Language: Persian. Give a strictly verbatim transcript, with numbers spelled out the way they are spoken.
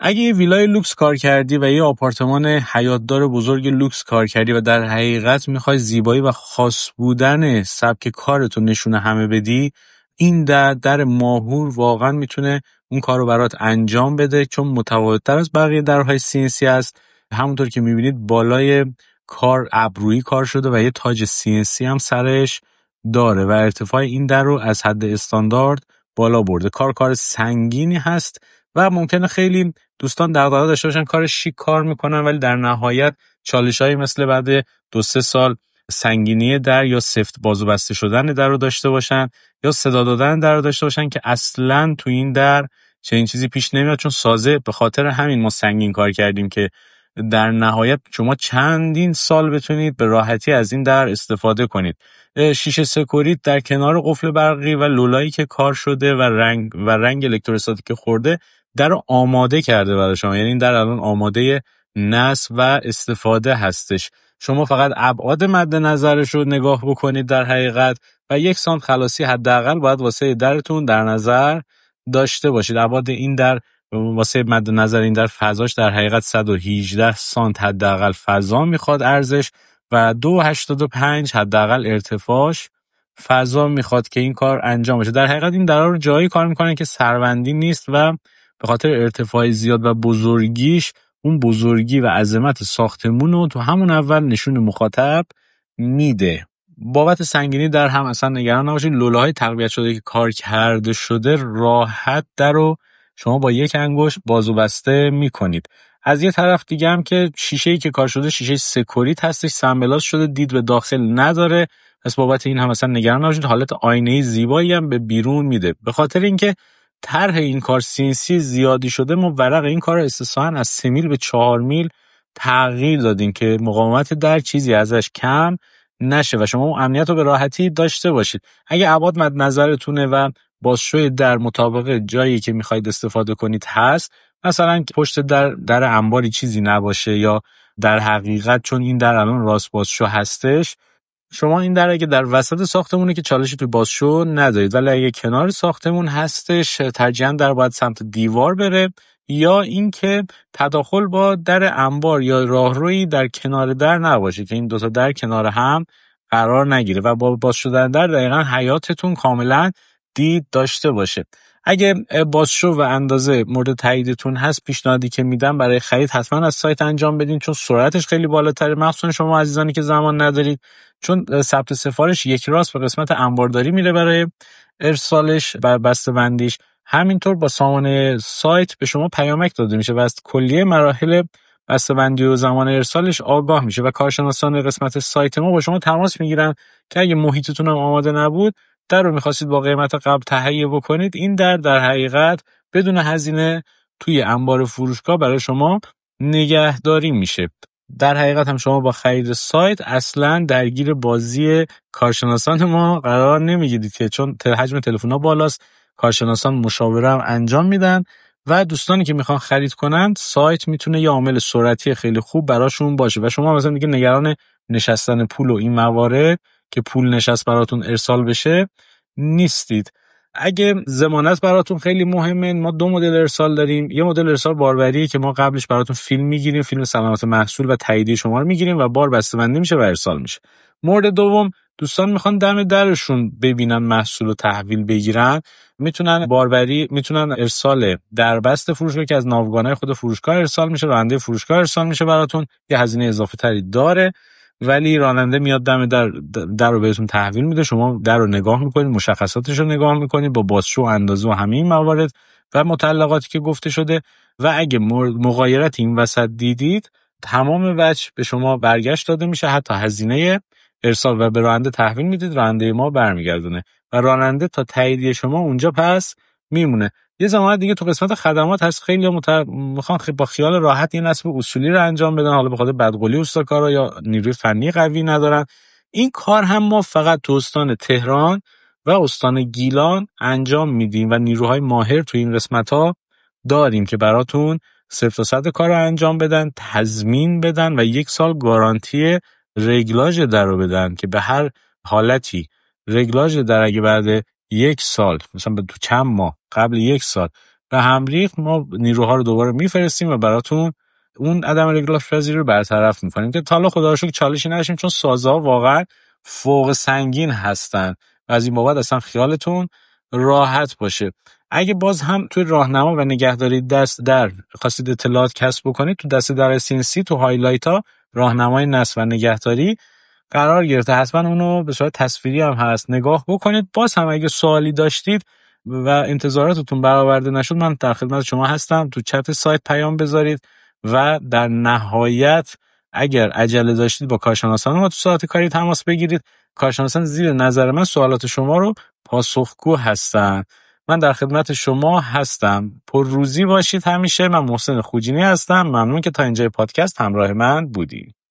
اگه یه ویلای لوکس کار کردی و یه آپارتمان حیاطدار بزرگ لوکس کار کردی و در حقیقت میخوای زیبایی و خاص بودن سبک کارتو نشونه همه بدی، این در در ماهور واقعا میتونه اون کار رو برات انجام بده، چون متفاوت‌تر از بقیه درهای سی ان سی است. همونطور که میبینید بالای کار ابرویی کار شده و یه تاج سی ان سی هم سرش داره و ارتفاع این در رو از حد استاندارد بالا برده. کار کار سنگینی هست و ممکنه خیلی دوستان دغدغه داشته باشن کار شیک کار میکنن، ولی در نهایت چالشایی مثل بعد دو سه سال سنگینی در یا سفت بازو بسته شدن در رو داشته باشن یا صدا دادن در رو داشته باشن که اصلاً تو این در چنین چیزی پیش نمیاد، چون سازه. به خاطر همین ما سنگین کار کردیم که در نهایت شما چندین سال بتونید به راحتی از این در استفاده کنید. شیشه سکوریت در کنار قفل برقی و لولایی که کار شده و رنگ و رنگ الکتروستاتیک که خورده در رو آماده کرده برای شما، یعنی این در الان آماده نصب و استفاده هستش. شما فقط ابعاد مد نظرش رو نگاه بکنید در حقیقت و یک سانت خلاصی حداقل باید واسه درتون در نظر داشته باشید. ابعاد این در واسه مد نظر این در فضاش در حقیقت صد و هجده سانت حداقل فضا میخواد ارزش و دو و هشتاد و پنج حداقل ارتفاعش فضا میخواد که این کار انجام بشه. در حقیقت این درا رو جایی کار میکنن که سروندی نیست و به خاطر ارتفاع زیاد و بزرگیش اون بزرگی و عظمت ساختمون رو تو همون اول نشون مخاطب میده. بابت سنگینی در هم اصلا نگران نباشید. لوله‌های تقویت شده که کار کرده شده راحت در رو شما با یک انگشت بازو بسته میکنید. از یه طرف دیگه هم که شیشه‌ای که کار شده شیشه سکوریت هستش، سمبلاس شده، دید به داخل نداره، پس بابت این هم اصلا نگران نباشید. حالت آینه‌ای زیبایی هم به بیرون میده. به خاطر اینکه طرح این کار سی ان سی زیادی شده، ما ورق این کار رو استثناً از سه میل به چهار میل تغییر دادیم که مقاومت در چیزی ازش کم نشه و شما امنیت رو به راحتی داشته باشید. اگه ابعاد مد نظرتونه و بازشوی در مطابق جایی که میخواید استفاده کنید هست، مثلا پشت در در انباری چیزی نباشه، یا در حقیقت چون این در الان راست بازشو هستش، شما این در اگه در وسط ساختمونه که چالشی توی بازشو ندارید، ولی اگه کنار ساختمون هستش ترجیحاً در باید سمت دیوار بره، یا اینکه تداخل با در انبار یا راهروی در کنار در نباشه که این دوتا در کنار هم قرار نگیره و با باز شدن در دقیقاً حیاتتون کاملاً دید داشته باشه. اگه بازشو و اندازه مورد تاییدتون هست، پیشنهادی که میدم برای خرید حتما از سایت انجام بدین، چون سرعتش خیلی بالاتره، مخصوصا شما عزیزانی که زمان ندارید، چون ثبت سفارش یک راست به قسمت انبارداری میره برای ارسالش و بسته‌بندیش. همینطور با سامانه سایت به شما پیامک داده میشه و از کلیه مراحل بسته‌بندی و زمان ارسالش آگاه میشه و کارشناسان قسمت سایت ما با شما تماس میگیرن که اگه محیطتون هم آماده نبود، در رو میخواستید با قیمت قبل تهیه بکنید، این در در حقیقت بدون هزینه توی انبار فروشگاه برای شما نگهداری میشه. در حقیقت هم شما با خرید سایت اصلا درگیر بازی کارشناسان ما قرار نمیگیرید که چون حجم تلفن‌ها بالاست، کارشناسان مشاوره هم انجام میدن و دوستانی که میخوان خرید کنن سایت میتونه یه عامل سرعتی خیلی خوب براشون باشه و شما مثلا دیگه نگران نشستن پول و این موارد که پول نشست براتون ارسال بشه نیستید. اگه ضمانت براتون خیلی مهمه، ما دو مدل ارسال داریم. یه مدل ارسال باروری که ما قبلش براتون فیلم میگیریم، فیلم سلامت محصول و تاییدیه شما رو میگیریم و بار بسته‌بندی میشه و ارسال میشه. مورد دوم، دوستان میخوان دم درشون ببینن محصول رو تحویل بگیرن، میتونن باروری میتونن ارسال در بست فروشگاه که از ناوگانای خود فروشگاه ارسال میشه، راننده فروشگاه ارسال میشه براتون، یه هزینه اضافه تری داره ولی راننده میاد دم در در رو بهتون تحویل میده، شما در رو نگاه میکنید، مشخصاتش رو نگاه میکنید با بازشو و اندازه و همه این موارد و متعلقاتی که گفته شده و اگه مغایرت این وسط دیدید، تمام وجه به شما برگشت داده میشه، حتی هزینه ارسال و به راننده تحویل میدید، راننده ما برمیگردونه و راننده تا تاییدیه شما اونجا پس میمونه. یه زمان دیگه تو قسمت خدمات هست، خیلی متر... میخوان با خیال راحت این نصب اصولی رو انجام بدن، حالا به خاطر بدقولی استاکارا یا نیروی فنی قوی ندارن. این کار هم ما فقط تو استان تهران و استان گیلان انجام میدیم و نیروهای ماهر تو این قسمت‌ها داریم که براتون صفر تا صد کار رو انجام بدن، تضمین بدن و یک سال گارانتی رگلاژ در رو بدن که به هر حالتی رگلاژ در اگه بعد یک سال مثلا تو چند ماه قبل یک سال به هم ریخت، ما نیروها رو دوباره میفرستیم و براتون اون عدم رگولاش پذیری رو برطرف میکنیم که تا حالا خدا رو شکر چالشی نداشتیم، چون سازها واقعا فوق سنگین هستن و از این بابت اصلا خیالتون راحت باشه. اگه باز هم توی راهنما و نگهداری دست در خواستید اطلاعات کسب بکنید، تو دست در سی ان سی تو هایلایت ها راهنمای نصب و نگهداری قرار گرفته، حتما اونو به صورت تصویری هم هست نگاه بکنید. باز هم اگه سوالی داشتید و انتظاراتتون برآورده نشد، من در خدمت شما هستم، تو چت سایت پیام بذارید و در نهایت اگر عجله داشتید با کارشناسان ما تو ساعت کاری تماس بگیرید. کارشناسان زیر نظر من سوالات شما رو پاسخگو هستن. من در خدمت شما هستم. پر روزی باشید همیشه. من محسن خوجینی هستم. ممنون که تا اینجای پادکست همراه من بودید.